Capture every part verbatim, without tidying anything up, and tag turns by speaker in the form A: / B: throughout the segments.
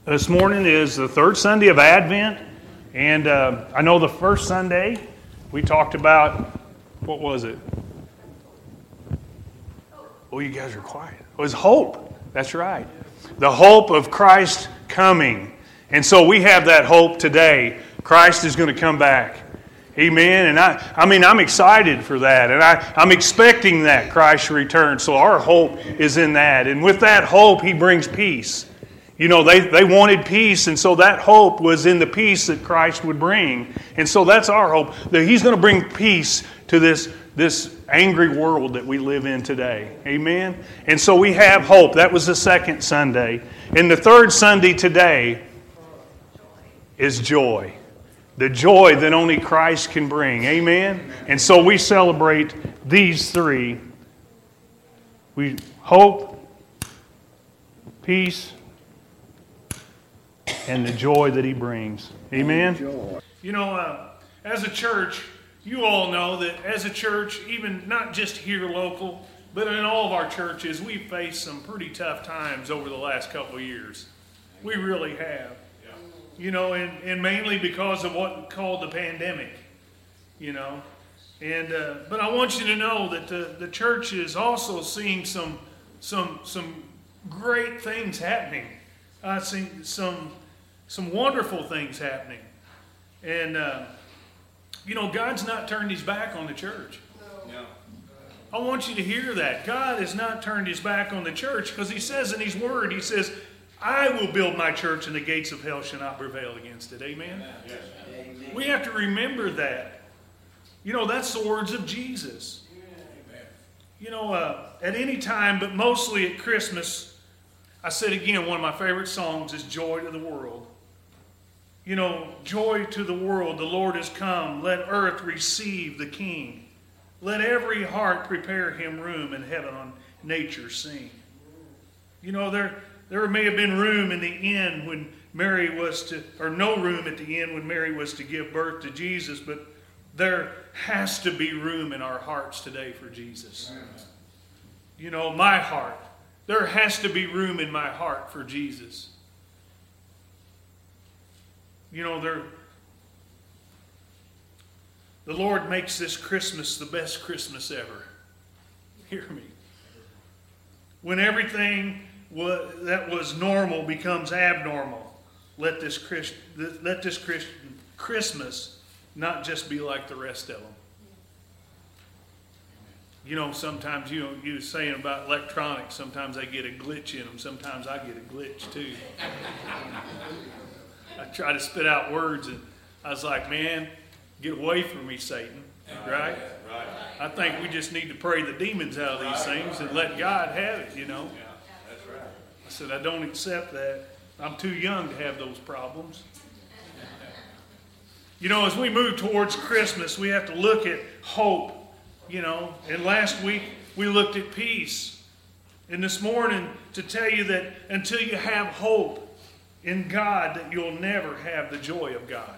A: This morning is the third Sunday of Advent, and uh, I know the first Sunday we talked about, what was it? Oh, you guys are quiet. It was hope. That's right. The hope of Christ coming. And so we have that hope today. Christ is going to come back. Amen. And I, I mean, I'm excited for that. And I, I'm expecting that Christ return. So our hope is in that. And with that hope, He brings peace. You know, they, they wanted peace, and so that hope was in the peace that Christ would bring. And so that's our hope, that He's going to bring peace to this, this angry world that we live in today. Amen? And so we have hope. That was the second Sunday. And the third Sunday today is joy. The joy that only Christ can bring. Amen? And so we celebrate these three. We hope, peace, and the joy that He brings. Amen? You know, uh, as a church, you all know that as a church, even not just here local, but in all of our churches, we've faced some pretty tough times over the last couple of years. We really have. You know, and, and mainly because of what we call the pandemic, you know. And uh, but I want you to know that the, the church is also seeing some some some great things happening. I've seen some some wonderful things happening. And uh, you know, God's not turned His back on the church. No. I want you to hear that. God has not turned His back on the church, because He says in His Word, He says, I will build my church and the gates of hell shall not prevail against it. Amen? Yes. Amen. We have to remember that. You know, that's the words of Jesus. Amen. You know, uh, at any time, but mostly at Christmas, I said again, one of my favorite songs is Joy to the World. You know, joy to the world, the Lord has come. Let earth receive the King. Let every heart prepare Him room, in heaven on nature sing. You know, there... There may have been room in the inn when Mary was to, or no room at the inn when Mary was to give birth to Jesus, but there has to be room in our hearts today for Jesus. You know, my heart. There has to be room in my heart for Jesus. You know, there, the Lord makes this Christmas the best Christmas ever. Hear me. When everything that was normal becomes abnormal, let this Christ, let this Christian Christmas not just be like the rest of them. You know, sometimes you know, you were saying about electronics, sometimes they get a glitch in them, sometimes I get a glitch too. I try to spit out words, and I was like, man, get away from me, Satan. Right? Right. I think we just need to pray the demons out of these things and let God have it, you know. I said, I don't accept that. I'm too young to have those problems. You know, as we move towards Christmas, we have to look at hope, you know. And last week, we looked at peace. And this morning, to tell you that until you have hope in God, that you'll never have the joy of God.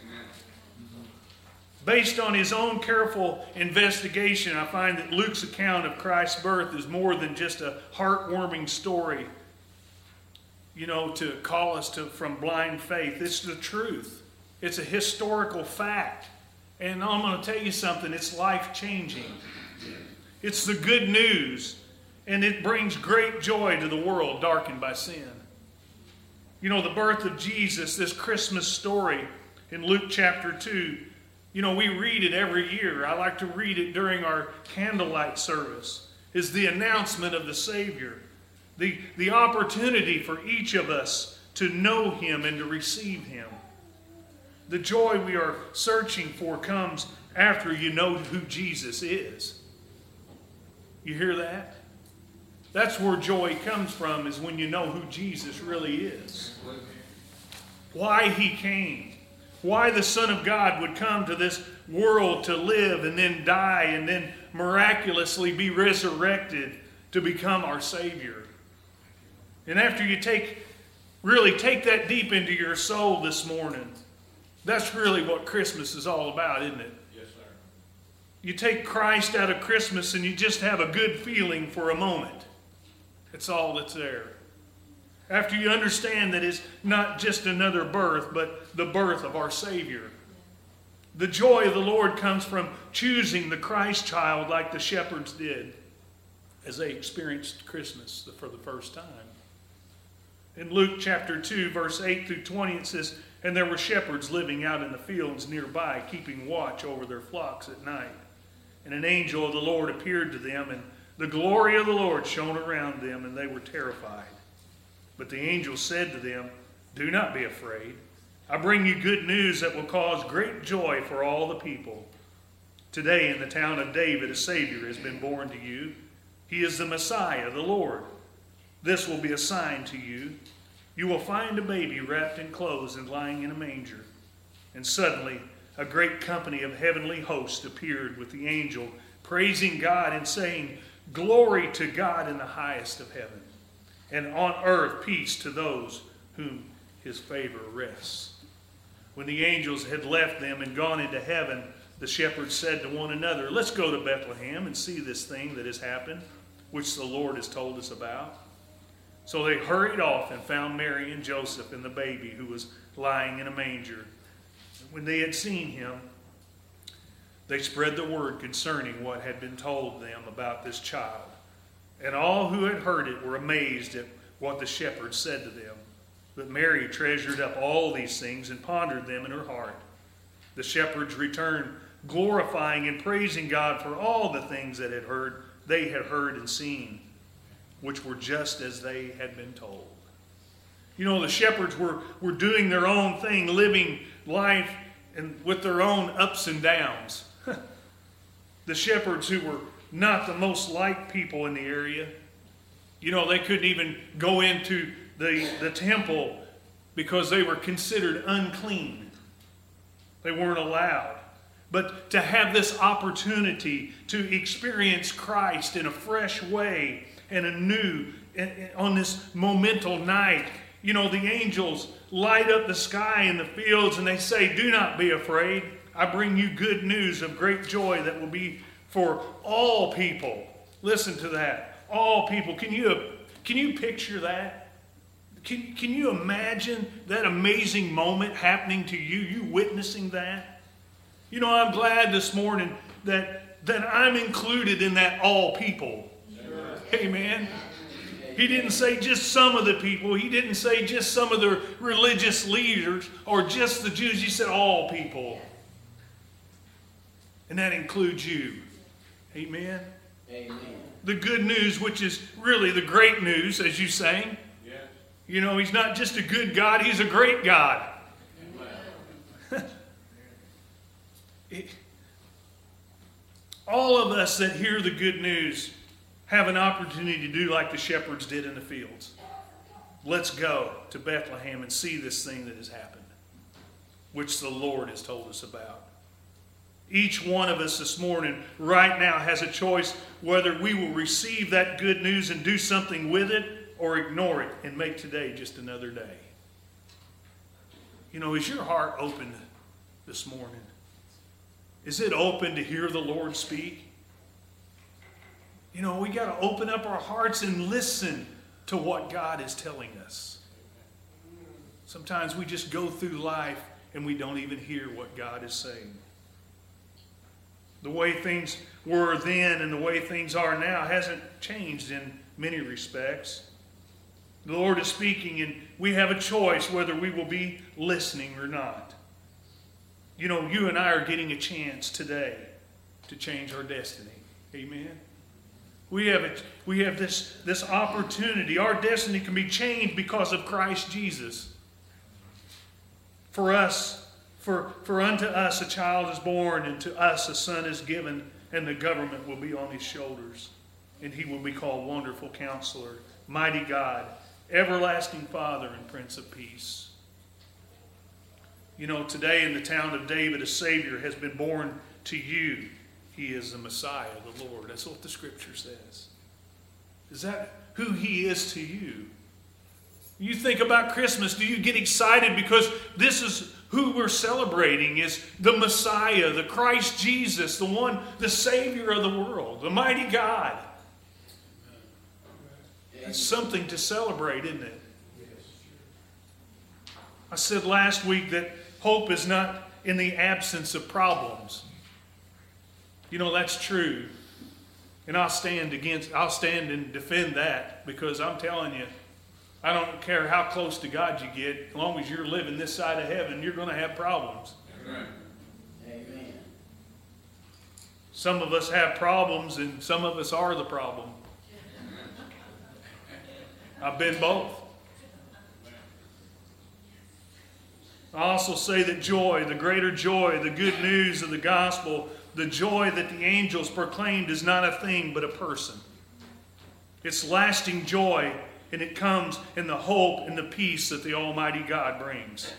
A: Based on his own careful investigation, I find that Luke's account of Christ's birth is more than just a heartwarming story, you know, to call us to from blind faith. It's the truth. It's a historical fact. And I'm going to tell you something, it's life-changing. It's the good news, and it brings great joy to the world darkened by sin. You know, the birth of Jesus, this Christmas story in Luke chapter two, you know, we read it every year. I like to read it during our candlelight service. Is the announcement of the Savior. The, the opportunity for each of us to know Him and to receive Him. The joy we are searching for comes after you know who Jesus is. You hear that? That's where joy comes from, is when you know who Jesus really is. Why He came. Why the Son of God would come to this world to live and then die and then miraculously be resurrected to become our Savior. And after you take, really take that deep into your soul this morning, that's really what Christmas is all about, isn't it? Yes, sir. You take Christ out of Christmas and you just have a good feeling for a moment. It's all that's there. After you understand that it's not just another birth, but the birth of our Savior. The joy of the Lord comes from choosing the Christ child like the shepherds did as they experienced Christmas for the first time. In Luke chapter two, verse eight through twenty, it says, "And there were shepherds living out in the fields nearby, keeping watch over their flocks at night. And an angel of the Lord appeared to them, and the glory of the Lord shone around them, and they were terrified. But the angel said to them, 'Do not be afraid. I bring you good news that will cause great joy for all the people. Today in the town of David a Savior has been born to you. He is the Messiah, the Lord. This will be a sign to you. You will find a baby wrapped in clothes and lying in a manger.' And suddenly a great company of heavenly hosts appeared with the angel, praising God and saying, 'Glory to God in the highest of heaven, and on earth peace to those whom his favor rests.' When the angels had left them and gone into heaven, the shepherds said to one another, 'Let's go to Bethlehem and see this thing that has happened, which the Lord has told us about.' So they hurried off and found Mary and Joseph and the baby who was lying in a manger. When they had seen him, they spread the word concerning what had been told them about this child. And all who had heard it were amazed at what the shepherds said to them. But Mary treasured up all these things and pondered them in her heart. The shepherds returned, glorifying and praising God for all the things that had heard, they had heard and seen, which were just as they had been told." You know, the shepherds were, were doing their own thing, living life and with their own ups and downs. The shepherds who were not the most liked people in the area. You know, they couldn't even go into the, the temple because they were considered unclean. They weren't allowed. But to have this opportunity to experience Christ in a fresh way and anew on this momental night, you know, the angels light up the sky and the fields and they say, "Do not be afraid. I bring you good news of great joy that will be for all people." Listen to that. All people. Can you, can you picture that? Can, can you imagine that amazing moment happening to you, you witnessing that? You know, I'm glad this morning that, that I'm included in that all people. Sure. Amen. He didn't say just some of the people. He didn't say just some of the religious leaders or just the Jews. He said all people. And that includes you. Amen. Amen. The good news, which is really the great news, as you sang. Yes. You know, he's not just a good God, he's a great God. it, all of us that hear the good news have an opportunity to do like the shepherds did in the fields. Let's go to Bethlehem and see this thing that has happened, which the Lord has told us about. Each one of us this morning, right now, has a choice whether we will receive that good news and do something with it or ignore it and make today just another day. You know, is your heart open this morning? Is it open to hear the Lord speak? You know, we got to open up our hearts and listen to what God is telling us. Sometimes we just go through life and we don't even hear what God is saying. The way things were then and the way things are now hasn't changed in many respects. The Lord is speaking and we have a choice whether we will be listening or not. You know, you and I are getting a chance today to change our destiny. Amen. We have, a, we have this, this opportunity. Our destiny can be changed because of Christ Jesus. For us, for, for unto us a child is born, and to us a son is given, and the government will be on his shoulders. And he will be called Wonderful Counselor, Mighty God, Everlasting Father, and Prince of Peace. You know, today in the town of David, a Savior has been born to you. He is the Messiah, the Lord. That's what the Scripture says. Is that who he is to you? You think about Christmas, do you get excited because this is who we're celebrating, is the Messiah, the Christ Jesus, the one, the Savior of the world, the mighty God. It's something to celebrate, isn't it? I said last week that hope is not in the absence of problems. You know, that's true. And I'll stand against, I'll stand and defend that, because I'm telling you, I don't care how close to God you get, as long as you're living this side of heaven, you're going to have problems.
B: Amen. Amen.
A: Some of us have problems, and some of us are the problem. I've been both. I also say that joy, the greater joy, the good news of the gospel, the joy that the angels proclaimed is not a thing but a person. It's lasting joy, and it comes in the hope and the peace that the Almighty God brings.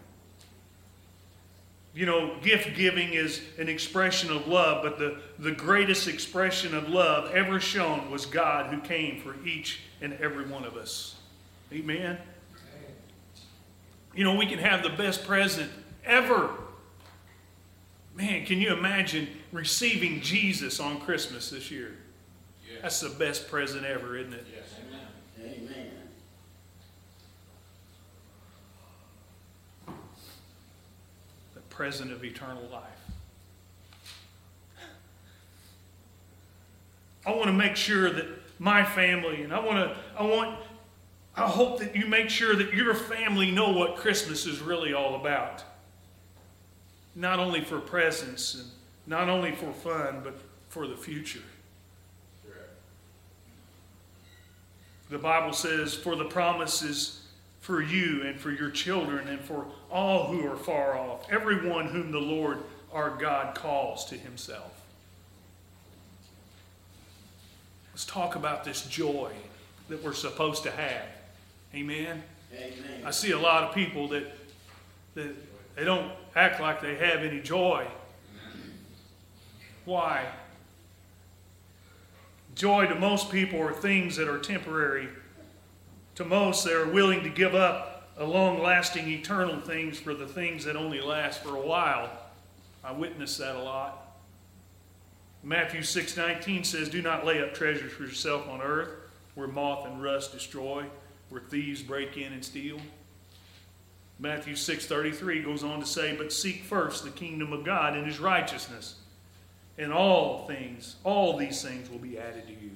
A: You know, gift giving is an expression of love, but the, the greatest expression of love ever shown was God, who came for each and every one of us. Amen? You know, we can have the best present ever. Man, can you imagine receiving Jesus on Christmas this year? Yes. That's the best present ever, isn't it?
B: Yes. Amen. Amen.
A: The present of eternal life. I want to make sure that my family, and I want to, I want, I hope that you make sure that your family know what Christmas is really all about. Not only for presents and not only for fun, but for the future. The Bible says, for the promise is for you and for your children and for all who are far off, everyone whom the Lord our God calls to himself. Let's talk about this joy that we're supposed to have. Amen?
B: Amen.
A: I see a lot of people that, that they don't act like they have any joy. Why? Joy to most people are things that are temporary. To most, they are willing to give up a long-lasting eternal things for the things that only last for a while. I witness that a lot. Matthew six nineteen says, do not lay up treasures for yourself on earth, where moth and rust destroy, where thieves break in and steal. Matthew six thirty-three goes on to say, but seek first the kingdom of God and his righteousness, and all things, all these things will be added to you.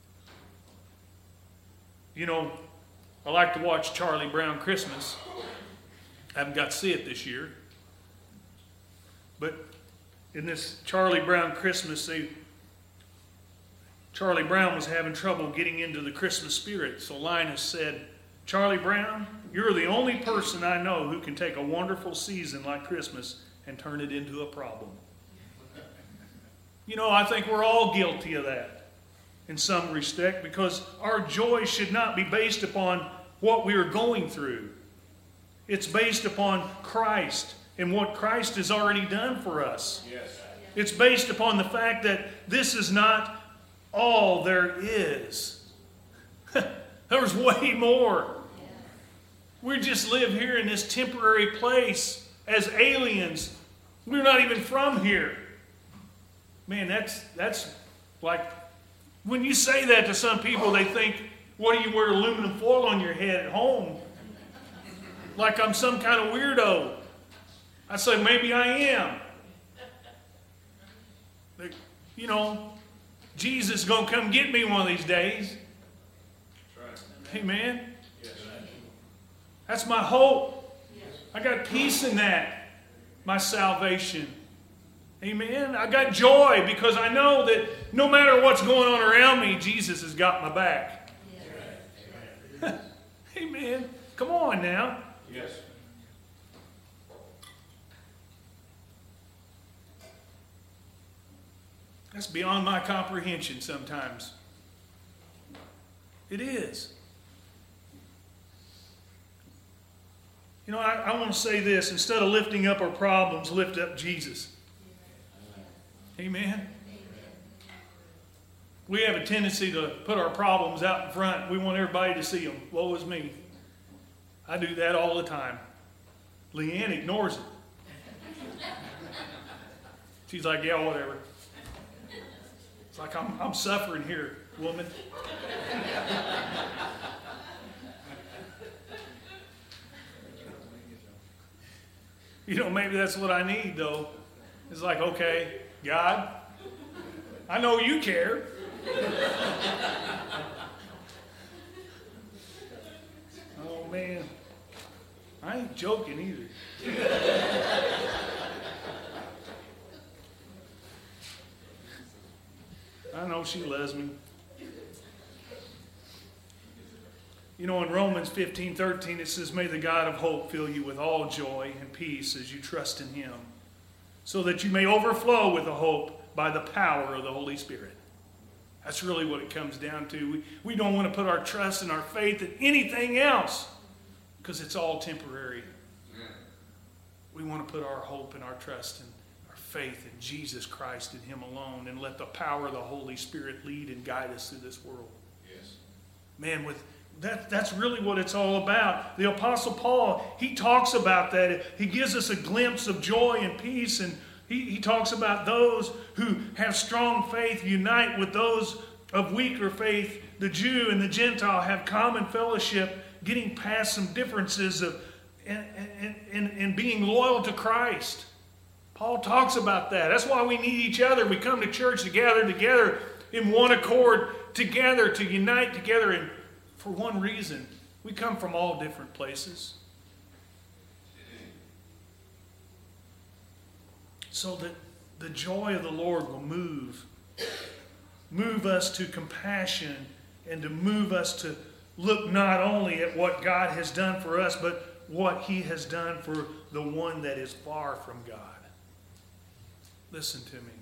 A: You know, I like to watch Charlie Brown Christmas. I haven't got to see it this year. But in this Charlie Brown Christmas, they, Charlie Brown was having trouble getting into the Christmas spirit. So Linus said, Charlie Brown, you're the only person I know who can take a wonderful season like Christmas and turn it into a problem. You know, I think we're all guilty of that in some respect, because our joy should not be based upon what we are going through. It's based upon Christ and what Christ has already done for us.
B: Yes.
A: It's based upon the fact that this is not all there is. There's way more. We just live here in this temporary place as aliens. We're not even from here. Man, that's that's like, when you say that to some people, they think, what do you wear aluminum foil on your head at home? Like I'm some kind of weirdo. I say, maybe I am. But, you know, Jesus is going to come get me one of these days.
B: That's right.
A: Amen.
B: Yes.
A: That's my hope. I got peace in that, my salvation. Amen. I got joy because I know that no matter what's going on around me, Jesus has got my back. Yes. Amen. Come on now.
B: Yes.
A: That's beyond my comprehension sometimes. It is. You know, I, I want to say this. Instead of lifting up our problems, lift up Jesus. Amen. We have a tendency to put our problems out in front. We want everybody to see them. Woe is me. I do that all the time. Leanne ignores it. She's like, yeah, whatever. It's like, I'm, I'm suffering here, woman. You know, maybe that's what I need, though. It's like, okay, God, I know you care. Oh, man. I ain't joking either. I know she loves me. You know, in Romans fifteen thirteen, it says, "May the God of hope fill you with all joy and peace as you trust in him, so that you may overflow with the hope by the power of the Holy Spirit." That's really what it comes down to. We, we don't want to put our trust and our faith in anything else because it's all temporary. We want to put our hope and our trust and our faith in Jesus Christ and him alone, and let the power of the Holy Spirit lead and guide us through this world.
C: Yes.
A: Man, with That, that's really what it's all about. The Apostle Paul, he talks about that. He gives us a glimpse of joy and peace, and he, he talks about those who have strong faith unite with those of weaker faith. The Jew and the Gentile have common fellowship, getting past some differences of and, and, and, and being loyal to Christ. Paul talks about that. That's why we need each other. We come to church to gather together in one accord, together, to unite together in for one reason. We come from all different places. So that the joy of the Lord will move. Move us to compassion, and to move us to look not only at what God has done for us, but what he has done for the one that is far from God. Listen to me.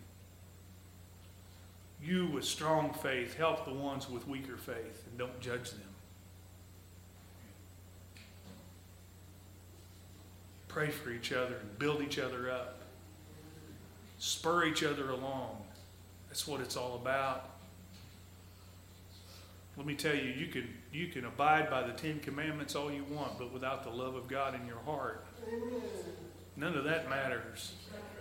A: You with strong faith, help the ones with weaker faith, and don't judge them. Pray for each other and build each other up. Spur each other along. That's what it's all about. Let me tell you, you can, you can abide by the Ten Commandments all you want, but without the love of God in your heart, none of that matters.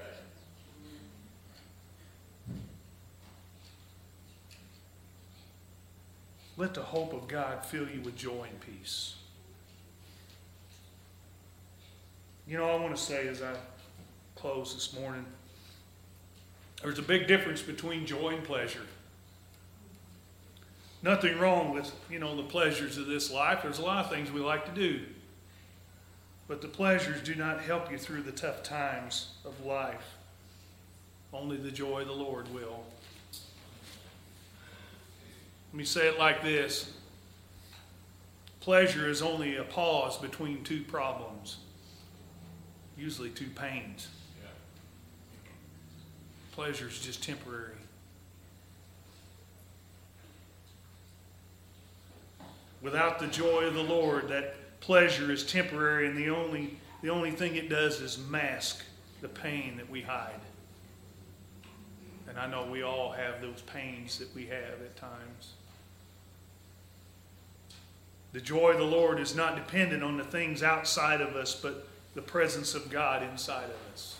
A: Let the hope of God fill you with joy and peace. You know, I want to say as I close this morning, there's a big difference between joy and pleasure. Nothing wrong with, you know, the pleasures of this life. There's a lot of things we like to do. But the pleasures do not help you through the tough times of life. Only the joy of the Lord will. Let me say it like this. Pleasure is only a pause between two problems. Usually two pains.
C: Yeah.
A: Pleasure is just temporary. Without the joy of the Lord, that pleasure is temporary, and the only, the only thing it does is mask the pain that we hide. And I know we all have those pains that we have at times. The joy of the Lord is not dependent on the things outside of us, but the presence of God inside of us.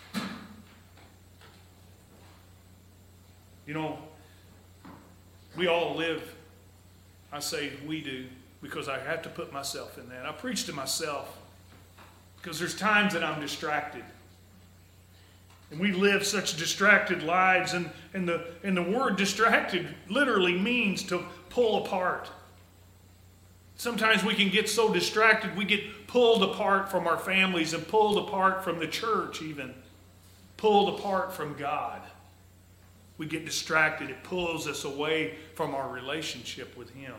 A: You know, we all live, I say we do, because I have to put myself in that. I preach to myself because there's times that I'm distracted. And we live such distracted lives, and, and, the, and the word distracted literally means to pull apart. Sometimes we can get so distracted we get pulled apart from our families and pulled apart from the church even. Pulled apart from God. We get distracted. It pulls us away from our relationship with Him.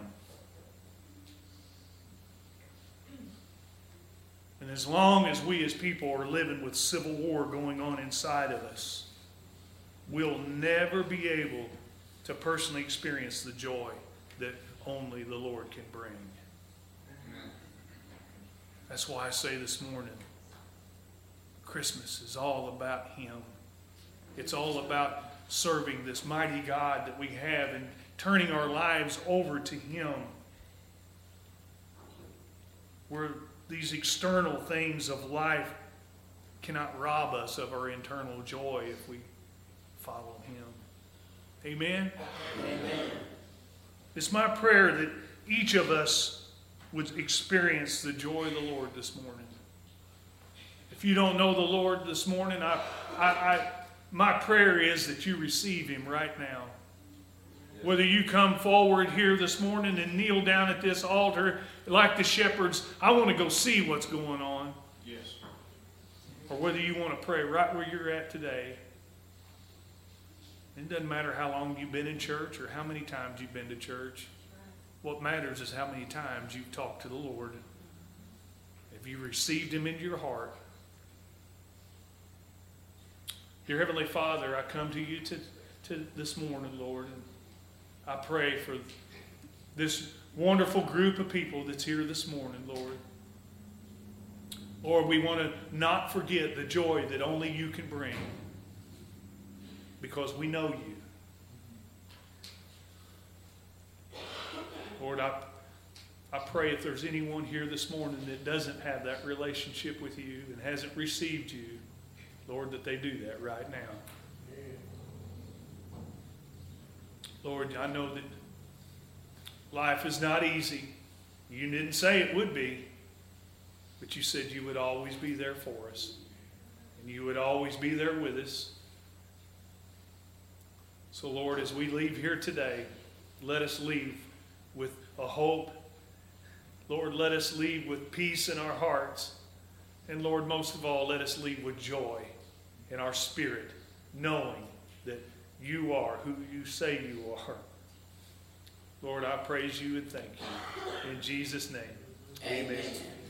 A: And as long as we as people are living with civil war going on inside of us, we'll never be able to personally experience the joy that only the Lord can bring. That's why I say this morning, Christmas is all about Him. It's all about serving this mighty God that we have and turning our lives over to Him. Where these external things of life cannot rob us of our internal joy if we follow Him. Amen?
B: Amen.
A: It's my prayer that each of us would experience the joy of the Lord this morning. If you don't know the Lord this morning, I, I, I, my prayer is that you receive Him right now. Whether you come forward here this morning and kneel down at this altar like the shepherds, I want to go see what's going on.
C: Yes.
A: Or whether you want to pray right where you're at today. It doesn't matter how long you've been in church or how many times you've been to church. What matters is how many times you've talked to the Lord. If you received Him into your heart. Dear Heavenly Father, I come to you to, to this morning, Lord, and I pray for this wonderful group of people that's here this morning, Lord. Lord, we want to not forget the joy that only you can bring because we know you. Lord, I, I pray if there's anyone here this morning that doesn't have that relationship with you and hasn't received you, Lord, that they do that right now. Lord, I know that life is not easy. You didn't say it would be, but you said you would always be there for us. And you would always be there with us. So, Lord, as we leave here today, let us leave with a hope. Lord, let us leave with peace in our hearts. And, Lord, most of all, let us leave with joy in our spirit, knowing that you are who you say you are. Lord, I praise you and thank you. In Jesus' name, amen. Amen.